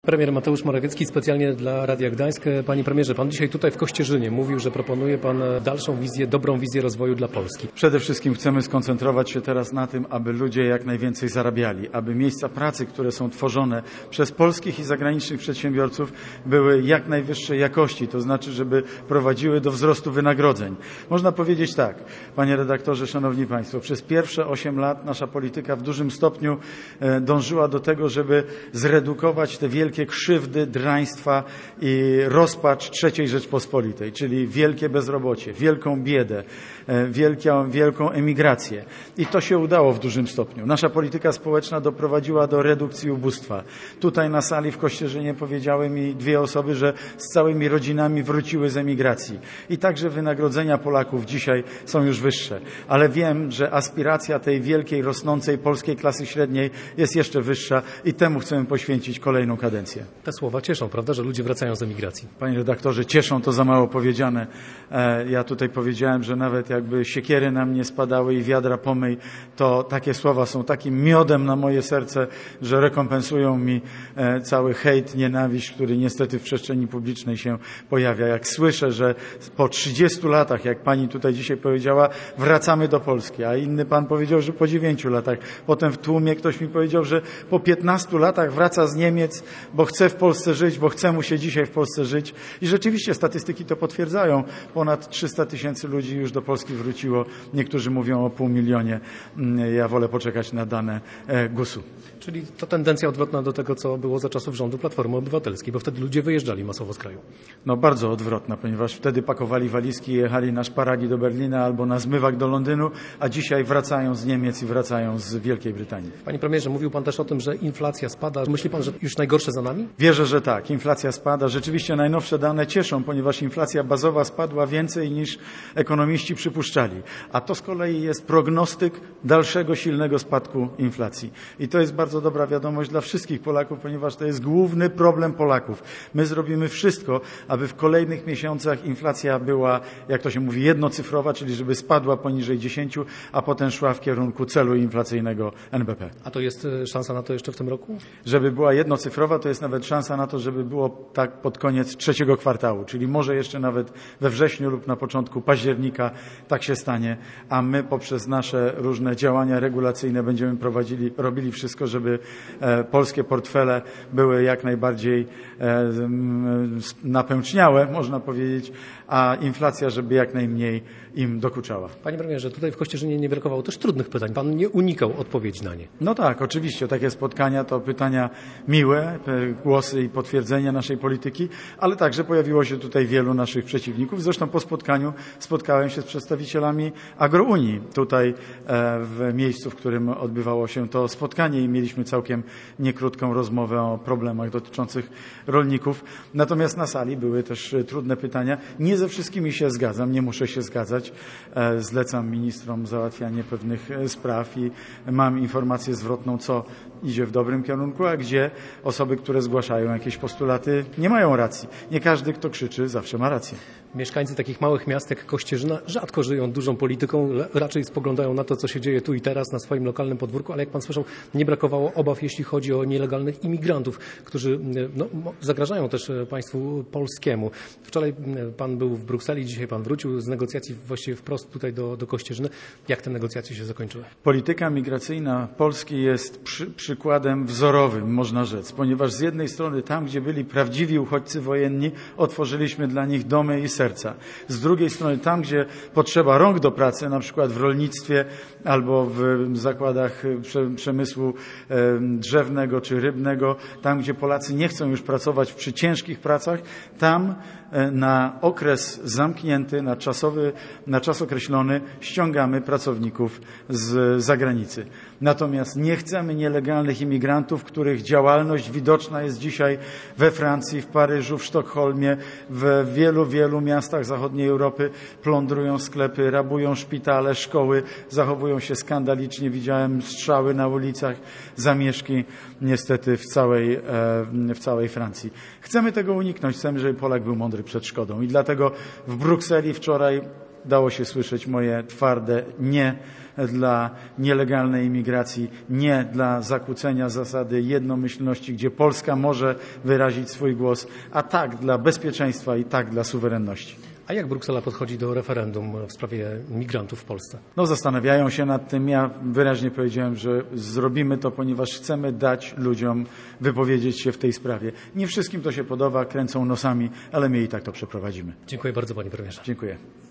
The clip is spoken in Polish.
Premier Mateusz Morawiecki specjalnie dla Radia Gdańsk. Panie premierze, pan dzisiaj tutaj w Kościerzynie mówił, że proponuje pan dalszą wizję, dobrą wizję rozwoju dla Polski. Przede wszystkim chcemy skoncentrować się teraz na tym, aby ludzie jak najwięcej zarabiali, aby miejsca pracy, które są tworzone przez polskich i zagranicznych przedsiębiorców były jak najwyższej jakości, to znaczy, żeby prowadziły do wzrostu wynagrodzeń. Można powiedzieć tak, panie redaktorze, szanowni państwo, przez pierwsze 8 lat nasza polityka w dużym stopniu dążyła do tego, żeby zredukować te wielkie krzywdy, draństwa i rozpacz III Rzeczpospolitej, czyli wielkie bezrobocie, wielką biedę, wielką emigrację. I to się udało w dużym stopniu. Nasza polityka społeczna doprowadziła do redukcji ubóstwa. Tutaj na sali w Kościerzynie powiedziały mi 2 osoby, że z całymi rodzinami wróciły z emigracji. I także wynagrodzenia Polaków dzisiaj są już wyższe. Ale wiem, że aspiracja tej wielkiej, rosnącej polskiej klasy średniej jest jeszcze wyższa i temu chcemy poświęcić kolejną kadencję. Te słowa cieszą, prawda, że ludzie wracają z emigracji? Panie redaktorze, cieszą, to za mało powiedziane. Ja tutaj powiedziałem, że nawet jakby siekiery na mnie spadały i wiadra pomyj, to takie słowa są takim miodem na moje serce, że rekompensują mi cały hejt, nienawiść, który niestety w przestrzeni publicznej się pojawia. Jak słyszę, że po 30 latach, jak pani tutaj dzisiaj powiedziała, wracamy do Polski, a inny pan powiedział, że po 9 latach. Potem w tłumie ktoś mi powiedział, że po 15 latach wraca z Niemiec, bo chce w Polsce żyć, bo chce mu się dzisiaj w Polsce żyć. I rzeczywiście statystyki to potwierdzają. Ponad 300 000 ludzi już do Polski wróciło. Niektórzy mówią o 500 000. Ja wolę poczekać na dane GUS-u. Czyli to tendencja odwrotna do tego, co było za czasów rządu Platformy Obywatelskiej, bo wtedy ludzie wyjeżdżali masowo z kraju. No bardzo odwrotna, ponieważ wtedy pakowali walizki i jechali na szparagi do Berlina albo na zmywak do Londynu, a dzisiaj wracają z Niemiec i wracają z Wielkiej Brytanii. Panie premierze, mówił pan też o tym, że inflacja spada. Myśli pan, że już najgorsze za nami? Wierzę, że tak. Inflacja spada. Rzeczywiście najnowsze dane cieszą, ponieważ inflacja bazowa spadła więcej niż ekonomiści przypuszczali. A to z kolei jest prognostyk dalszego silnego spadku inflacji. I to jest bardzo dobra wiadomość dla wszystkich Polaków, ponieważ to jest główny problem Polaków. My zrobimy wszystko, aby w kolejnych miesiącach inflacja była, jak to się mówi, jednocyfrowa, czyli żeby spadła poniżej 10, a potem szła w kierunku celu inflacyjnego NBP. A to jest szansa na to jeszcze w tym roku? Żeby była jednocyfrowa, to jest nawet szansa na to, żeby było tak pod koniec 3. kwartału, czyli może jeszcze nawet we wrześniu lub na początku października tak się stanie, a my poprzez nasze różne działania regulacyjne będziemy robili wszystko, żeby polskie portfele były jak najbardziej napęczniałe, można powiedzieć, a inflacja, żeby jak najmniej im dokuczała. Panie premierze, tutaj w Kościerzynie nie brakowało też trudnych pytań. Pan nie unikał odpowiedzi na nie. No tak, oczywiście. Takie spotkania to pytania miłe, głosy i potwierdzenia naszej polityki, ale także pojawiło się tutaj wielu naszych przeciwników. Zresztą po spotkaniu spotkałem się z przedstawicielami Agrounii tutaj w miejscu, w którym odbywało się to spotkanie i mieliśmy całkiem niekrótką rozmowę o problemach dotyczących rolników. Natomiast na sali były też trudne pytania. Nie ze wszystkimi się zgadzam, nie muszę się zgadzać. Zlecam ministrom załatwianie pewnych spraw i mam informację zwrotną, co idzie w dobrym kierunku, a gdzie osoby, które zgłaszają jakieś postulaty, nie mają racji. Nie każdy, kto krzyczy, zawsze ma rację. Mieszkańcy takich małych miast jak Kościerzyna rzadko żyją dużą polityką, raczej spoglądają na to, co się dzieje tu i teraz na swoim lokalnym podwórku, ale jak pan słyszał, nie brakowało obaw, jeśli chodzi o nielegalnych imigrantów, którzy zagrażają też państwu polskiemu. Wczoraj pan był w Brukseli, dzisiaj pan wrócił z negocjacji właściwie wprost tutaj do Kościerzyny. Jak te negocjacje się zakończyły? Polityka migracyjna Polski jest przykładem wzorowym, można rzec, ponieważ z jednej strony tam, gdzie byli prawdziwi uchodźcy wojenni, otworzyliśmy dla nich domy i serca. Z drugiej strony tam, gdzie potrzeba rąk do pracy, na przykład w rolnictwie albo w zakładach przemysłu drzewnego czy rybnego, tam, gdzie Polacy nie chcą już pracować przy ciężkich pracach, tam na okres zamknięty, na czas określony ściągamy pracowników z zagranicy. Natomiast nie chcemy nielegalnych imigrantów, których działalność widoczna jest dzisiaj we Francji, w Paryżu, w Sztokholmie, w wielu miastach zachodniej Europy. Plądrują sklepy, rabują szpitale, szkoły, zachowują się skandalicznie. Widziałem strzały na ulicach, zamieszki niestety w całej Francji. Chcemy tego uniknąć. Chcemy, żeby Polak był mądry przed szkodą. I dlatego w Brukseli wczoraj dało się słyszeć moje twarde nie dla nielegalnej imigracji, nie dla zakłócenia zasady jednomyślności, gdzie Polska może wyrazić swój głos, a tak dla bezpieczeństwa i tak dla suwerenności. A jak Bruksela podchodzi do referendum w sprawie migrantów w Polsce? No, zastanawiają się nad tym. Ja wyraźnie powiedziałem, że zrobimy to, ponieważ chcemy dać ludziom wypowiedzieć się w tej sprawie. Nie wszystkim to się podoba, kręcą nosami, ale my i tak to przeprowadzimy. Dziękuję bardzo, panie premierze. Dziękuję.